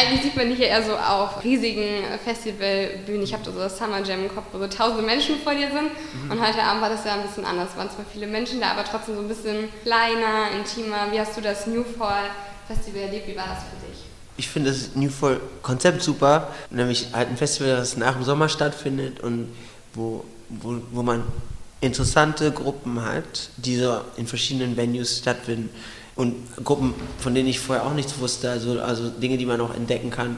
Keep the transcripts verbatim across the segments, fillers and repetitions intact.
eigentlich sieht man die hier eher so auf riesigen Festivalbühnen. Ich habe da so das Summer Jam im Kopf, wo so tausende Menschen vor dir sind. Mhm. Und heute Abend war das ja ein bisschen anders. Es waren zwar viele Menschen da, aber trotzdem so ein bisschen kleiner, intimer. Wie hast du das New Fall Festival erlebt? Wie war das für dich? Ich finde das New Fall Konzept super, nämlich halt ein Festival, das nach dem Sommer stattfindet und wo, wo, wo man interessante Gruppen hat, die so in verschiedenen Venues stattfinden. Und Gruppen, von denen ich vorher auch nichts wusste, also, also Dinge, die man auch entdecken kann.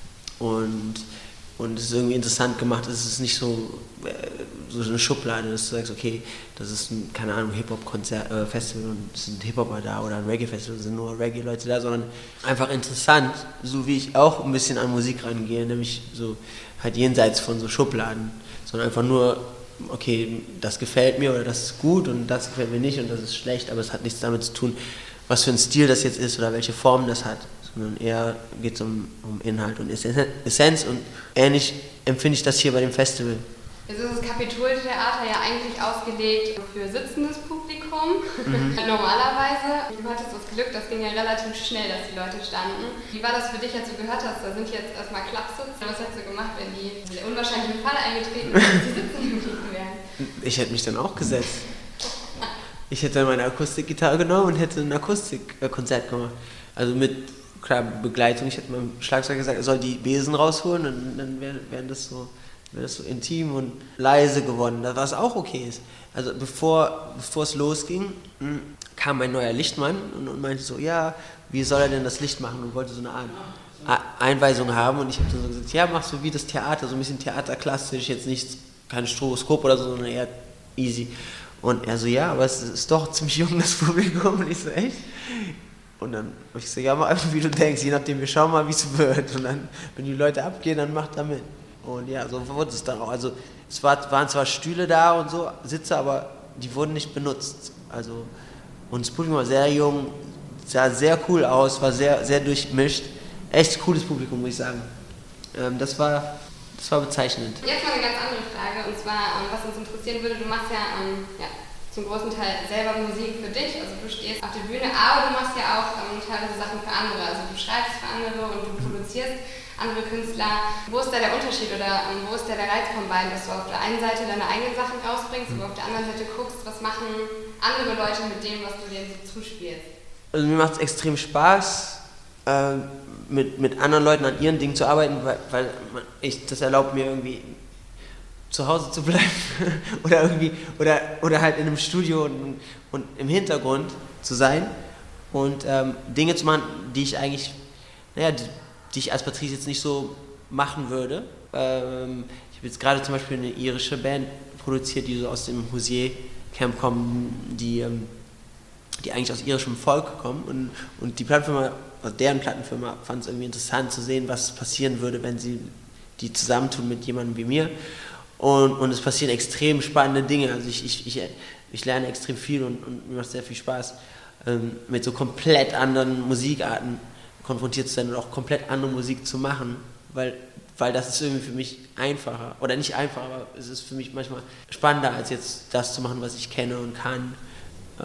Und, und es ist irgendwie interessant gemacht, es ist nicht so, äh, so eine Schublade, dass du sagst, okay, das ist ein, keine Ahnung, Hip-Hop-Festival äh, und es sind Hip-Hopper da oder ein Reggae-Festival, es sind nur Reggae-Leute da, sondern einfach interessant, so wie ich auch ein bisschen an Musik rangehe, nämlich so halt jenseits von so Schubladen, sondern einfach nur, okay, das gefällt mir oder das ist gut und das gefällt mir nicht und das ist schlecht, aber es hat nichts damit zu tun, was für ein Stil das jetzt ist oder welche Form das hat, sondern eher geht es um, um Inhalt und Essenz und ähnlich empfinde ich das hier bei dem Festival. Jetzt ist das Kapitoltheater ja eigentlich ausgelegt für sitzendes Publikum, mhm. Normalerweise. Du hattest das Glück, das ging ja relativ schnell, dass die Leute standen. Wie war das für dich, als du gehört hast, da sind jetzt erstmal Klappsitze? Was hättest du gemacht, wenn die in der unwahrscheinlichen Fall eingetreten wären, dass die sitzen geblieben wären? Ich hätte mich dann auch gesetzt. Ich hätte dann meine Akustikgitarre genommen und hätte ein Akustikkonzert gemacht. Also mit klar, Begleitung. Ich hätte meinem Schlagzeuger gesagt, er soll die Besen rausholen und dann wäre wär das, so, wär das so intim und leise geworden, was auch okay ist. Also bevor, bevor es losging, kam mein neuer Lichtmann und, und meinte so, ja, wie soll er denn das Licht machen? Und wollte so eine Art Einweisung haben und ich habe dann so gesagt, ja, mach so wie das Theater, so ein bisschen theaterklassisch, jetzt nicht kein Stroboskop oder so, sondern eher easy. Und er so, ja, aber es ist doch ziemlich jung, das Publikum. Und ich so, echt? Und dann habe ich so, ja, mach einfach, wie du denkst, je nachdem, wir schauen mal, wie es wird. Und dann, wenn die Leute abgehen, dann macht er mit. Und ja, so wurde es dann auch. Also es war, waren zwar Stühle da und so, Sitze, aber die wurden nicht benutzt. Also, und das Publikum war sehr jung, sah sehr cool aus, war sehr, sehr durchmischt. Echt cooles Publikum, muss ich sagen. Ähm, das war... Das war bezeichnend. Jetzt mal eine ganz andere Frage, und zwar, was uns interessieren würde, du machst ja, ähm, ja zum großen Teil selber Musik für dich, also du stehst auf der Bühne, aber du machst ja auch ähm, teilweise Sachen für andere, also du schreibst für andere und du produzierst andere Künstler. Wo ist da der Unterschied oder ähm, wo ist da der Reiz von beiden, dass du auf der einen Seite deine eigenen Sachen rausbringst, aber auf der anderen Seite guckst, was machen andere Leute mit dem, was du denen so zuspielst? Also mir macht es extrem Spaß, äh, Mit, mit anderen Leuten an ihren Dingen zu arbeiten, weil, weil ich, das erlaubt mir irgendwie zu Hause zu bleiben oder irgendwie oder, oder halt in einem Studio und, und im Hintergrund zu sein und ähm, Dinge zu machen, die ich eigentlich, naja, die, die ich als Patrice jetzt nicht so machen würde. Ähm, ich habe jetzt gerade zum Beispiel eine irische Band produziert, die so aus dem Hozier-Camp kommen, die, ähm, die eigentlich aus irischem Volk kommen und, und die Plattenfirma, also deren Plattenfirma fand es irgendwie interessant zu sehen, was passieren würde, wenn sie die zusammentun mit jemandem wie mir. Und, und es passieren extrem spannende Dinge. Also ich, ich, ich, ich lerne extrem viel und, und mir macht sehr viel Spaß, ähm, mit so komplett anderen Musikarten konfrontiert zu sein und auch komplett andere Musik zu machen, weil, weil das ist irgendwie für mich einfacher. Oder nicht einfacher, aber es ist für mich manchmal spannender, als jetzt das zu machen, was ich kenne und kann. Äh,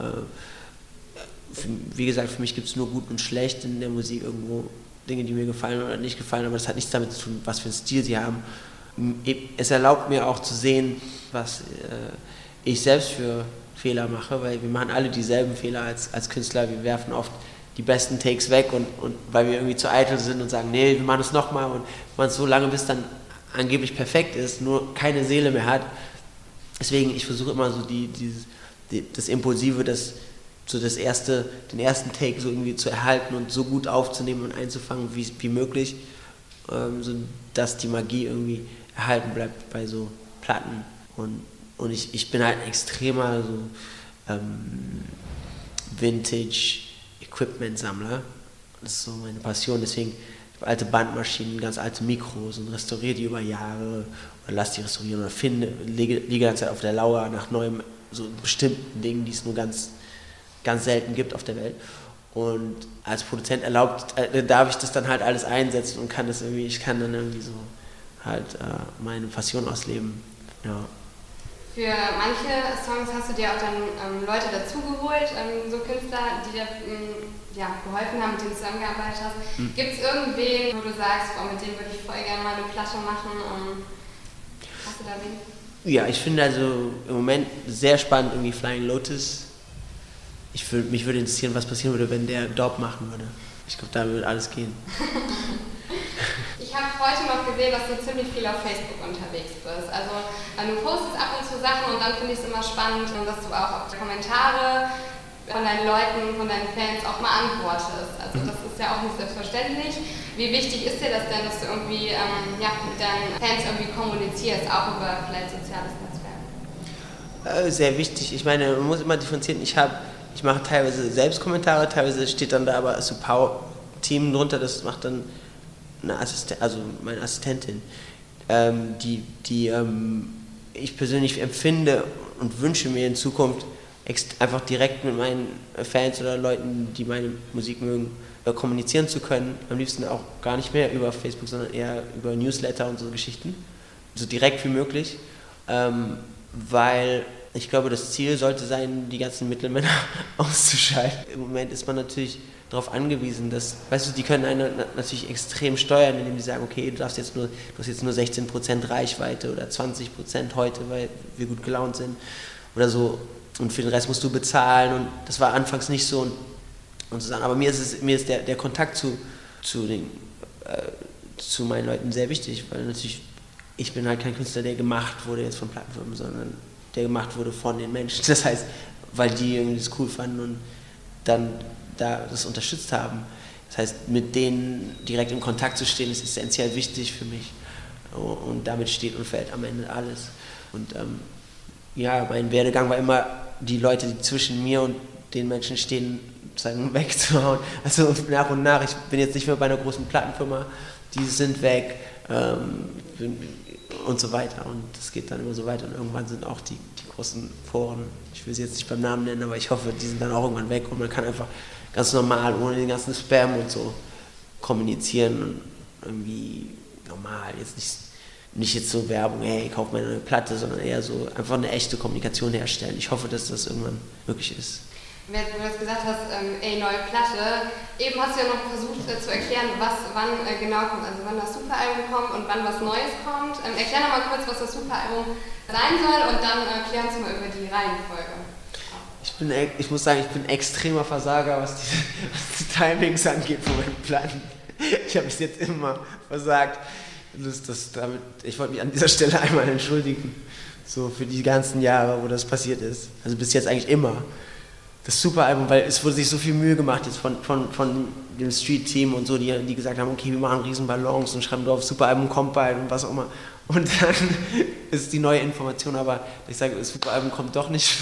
Wie gesagt, für mich gibt es nur gut und schlecht in der Musik, irgendwo Dinge, die mir gefallen oder nicht gefallen, aber das hat nichts damit zu tun, was für einen Stil sie haben. Es erlaubt mir auch zu sehen, was äh, ich selbst für Fehler mache, weil wir machen alle dieselben Fehler als, als Künstler, wir werfen oft die besten Takes weg und, und weil wir irgendwie zu eitel sind und sagen, nee, wir machen es nochmal und man es so lange, bis dann angeblich perfekt ist, nur keine Seele mehr hat. Deswegen, ich versuche immer so die, dieses, die, das Impulsive, das so das erste, den ersten Take so irgendwie zu erhalten und so gut aufzunehmen und einzufangen wie, wie möglich, ähm, so dass die Magie irgendwie erhalten bleibt bei so Platten. Und, und ich, ich bin halt ein extremer so, ähm, Vintage-Equipment-Sammler. Das ist so meine Passion, deswegen ich habe alte Bandmaschinen, ganz alte Mikros und restauriere die über Jahre oder lasse die restaurieren oder finde, liege die ganze Zeit auf der Lauer nach neuem, so bestimmten Dingen, die es nur ganz ganz selten gibt auf der Welt. Und als Produzent erlaubt, äh, darf ich das dann halt alles einsetzen und kann das irgendwie, ich kann dann irgendwie so halt äh, meine Passion ausleben. Ja. Für manche Songs hast du dir auch dann ähm, Leute dazugeholt, ähm, so Künstler, die dir ähm, ja, geholfen haben, mit denen du zusammengearbeitet hast. Mhm. Gibt es irgendwen, wo du sagst, boah, mit dem würde ich voll gerne mal eine Platte machen? Ähm, hast du da wen? Ja, ich finde also im Moment sehr spannend irgendwie Flying Lotus. Ich würd, mich würde interessieren, was passieren würde, wenn der Dub machen würde. Ich glaube, da würde alles gehen. Ich habe heute noch gesehen, dass du ziemlich viel auf Facebook unterwegs bist. Also du postest ab und zu Sachen und dann finde ich es immer spannend, dass du auch auf die Kommentare von deinen Leuten, von deinen Fans auch mal antwortest. Also das ist ja auch nicht selbstverständlich. Wie wichtig ist dir das denn, dass du irgendwie ähm, ja, mit deinen Fans irgendwie kommunizierst, auch über vielleicht soziales Netzwerk? Äh, sehr wichtig. Ich meine, man muss immer differenzieren. Ich habe, ich mache teilweise selbst Kommentare, teilweise steht dann da aber Support-Team drunter, das macht dann eine Assisten- also meine Assistentin, ähm, die, die ähm, ich persönlich empfinde und wünsche mir in Zukunft ext- einfach direkt mit meinen Fans oder Leuten, die meine Musik mögen, äh, kommunizieren zu können. Am liebsten auch gar nicht mehr über Facebook, sondern eher über Newsletter und so Geschichten. So direkt wie möglich, ähm, weil ich glaube, das Ziel sollte sein, die ganzen Mittelmänner auszuschalten. Im Moment ist man natürlich darauf angewiesen, dass, weißt du, die können einen natürlich extrem steuern, indem die sagen, okay, du darfst jetzt nur, du hast jetzt nur sechzehn Prozent Reichweite oder zwanzig Prozent heute, weil wir gut gelaunt sind oder so, und für den Rest musst du bezahlen, und das war anfangs nicht so, und, und so sagen. Aber mir ist es, mir ist der, der Kontakt zu, zu den, äh, zu meinen Leuten sehr wichtig, weil natürlich, ich bin halt kein Künstler, der gemacht wurde jetzt von Plattenfirmen, sondern der gemacht wurde von den Menschen. Das heißt, weil die irgendwie das cool fanden und dann da das unterstützt haben. Das heißt, mit denen direkt in Kontakt zu stehen, ist essentiell wichtig für mich. Und damit steht und fällt am Ende alles. Und ähm, ja, mein Werdegang war immer, die Leute, die zwischen mir und den Menschen stehen, sozusagen wegzuhauen. Also nach und nach, ich bin jetzt nicht mehr bei einer großen Plattenfirma, die sind weg ähm, und so weiter. Und das geht dann immer so weiter. Und irgendwann sind auch die, die großen Foren, ich will sie jetzt nicht beim Namen nennen, aber ich hoffe, die sind dann auch irgendwann weg und man kann einfach ganz normal, ohne den ganzen Spam und so kommunizieren und irgendwie normal, jetzt nicht, nicht jetzt so Werbung, hey, kauf meine neue Platte, sondern eher so einfach eine echte Kommunikation herstellen. Ich hoffe, dass das irgendwann möglich ist. Wenn du das gesagt hast, ähm, ey, neue Platte, eben hast du ja noch versucht äh, zu erklären, was wann äh, genau kommt, also wann das Superalbum kommt und wann was Neues kommt. Ähm, erklär noch mal kurz, was das Superalbum sein soll, und dann äh, klären wir mal über die Reihenfolge. Ich, bin, ich muss sagen, ich bin ein extremer Versager, was die, was die Timings angeht von meinen Platten. Ich habe bis jetzt immer versagt. Das, das, damit, ich wollte mich an dieser Stelle einmal entschuldigen, so für die ganzen Jahre, wo das passiert ist. Also bis jetzt eigentlich immer. Das Superalbum, weil es wurde sich so viel Mühe gemacht jetzt von, von, von dem Street-Team und so, die, die gesagt haben, okay, wir machen riesen Ballons und schreiben drauf, Superalbum kommt bald und was auch immer. Und dann ist die neue Information, aber ich sage, das Superalbum kommt doch nicht,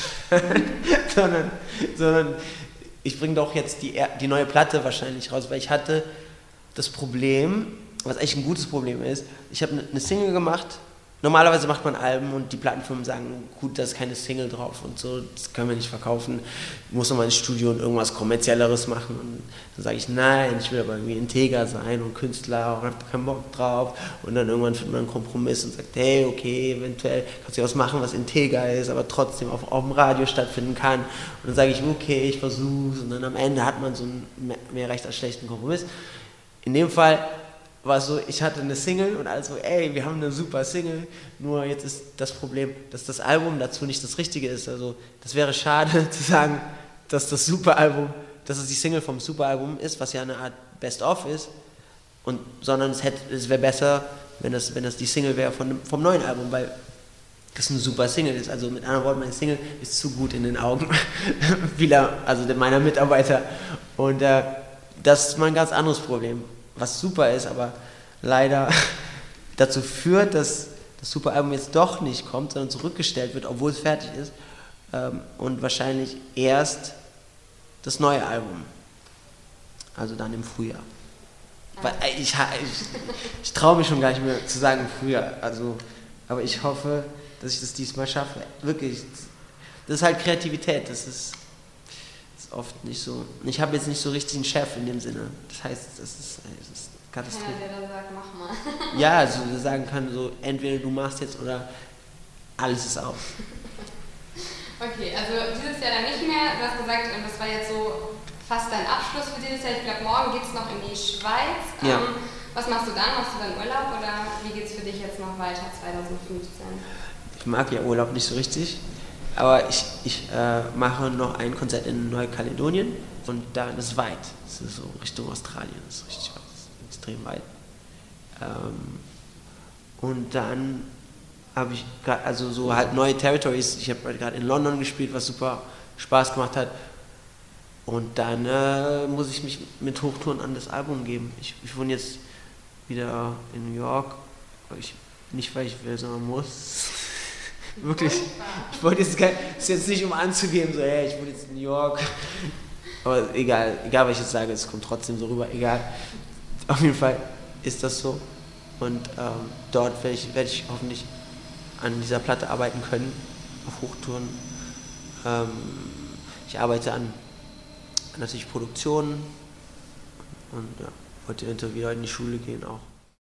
sondern, sondern ich bringe doch jetzt die, die neue Platte wahrscheinlich raus, weil ich hatte das Problem, was echt ein gutes Problem ist, ich habe eine Single gemacht. Normalerweise macht man Alben und die Plattenfirmen sagen, gut, da ist keine Single drauf und so, das können wir nicht verkaufen. Ich muss nochmal ins Studio und irgendwas Kommerzielleres machen. Und dann sage ich, nein, ich will aber irgendwie integer sein und Künstler und hab keinen Bock drauf. Und dann irgendwann findet man einen Kompromiss und sagt, hey, okay, eventuell kannst du was machen, was integer ist, aber trotzdem auf, auf dem Radio stattfinden kann. Und dann sage ich, okay, ich versuch's. Und dann am Ende hat man so einen mehr, mehr recht als schlechten Kompromiss. In dem Fall war es so, ich hatte eine Single und also, ey, wir haben eine super Single, nur jetzt ist das Problem, dass das Album dazu nicht das Richtige ist. Also das wäre schade zu sagen, dass das Superalbum, dass es die Single vom Superalbum ist, was ja eine Art Best-of ist, und, sondern es, hätte, es wäre besser, wenn das, wenn das die Single wäre von, vom neuen Album, weil das eine super Single ist. Also mit anderen Worten, meine Single ist zu gut in den Augen vieler, also meiner Mitarbeiter, und äh, das ist mal ein ganz anderes Problem. Was super ist, aber leider dazu führt, dass das Superalbum jetzt doch nicht kommt, sondern zurückgestellt wird, obwohl es fertig ist, ähm, und wahrscheinlich erst das neue Album, also dann im Frühjahr. Ja. Weil, ich, ich, ich traue mich schon gar nicht mehr zu sagen Frühjahr, also, aber ich hoffe, dass ich das diesmal schaffe. Wirklich, das ist halt Kreativität, das ist oft nicht so. Ich habe jetzt nicht so richtig einen Chef in dem Sinne. Das heißt, das ist, das ist Katastrophe. Keiner, der dann sagt, mach mal. Ja, also wir sagen können so, entweder du machst jetzt oder alles ist auf. Okay, also dieses Jahr dann nicht mehr. Du hast gesagt, das war jetzt so fast dein Abschluss für dieses Jahr. Ich glaube, morgen geht es noch in die Schweiz. Ja. Ähm, was machst du dann? Machst du dann Urlaub oder wie geht es für dich jetzt noch weiter zwanzig fünfzehn? Ich mag ja Urlaub nicht so richtig, aber ich, ich äh, mache noch ein Konzert in Neukaledonien und da das ist weit. Das ist so Richtung Australien, das ist richtig weit, das ist extrem weit. Ähm, und dann habe ich gerade, also so halt neue Territories. Ich habe halt gerade in London gespielt, was super Spaß gemacht hat. Und dann äh, muss ich mich mit Hochtouren an das Album geben. Ich, ich wohne jetzt wieder in New York. Ich, nicht, weil ich will, sondern muss. Wirklich. Ich wollte jetzt, kein, ist jetzt nicht um anzugeben, so, hey, ich wohne jetzt in New York. Aber egal, egal was ich jetzt sage, es kommt trotzdem so rüber. Egal. Auf jeden Fall ist das so. Und ähm, dort werde ich, werd ich hoffentlich an dieser Platte arbeiten können, auf Hochtouren. Ähm, ich arbeite an natürlich Produktionen und ja, wollte eventuell wieder in die Schule gehen auch.